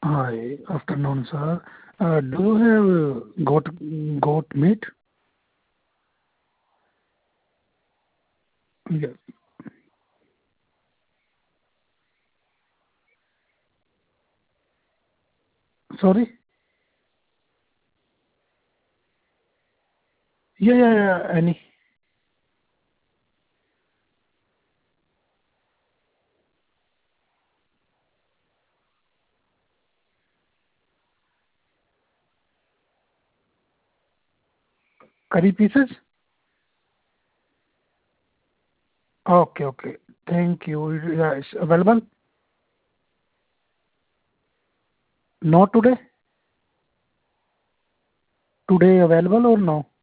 Hi, afternoon, sir. Do you have goat meat? Yeah. Sorry? Yeah. Any curry pieces? Okay. Thank you. Yeah, it's available? Not today? Today available or no?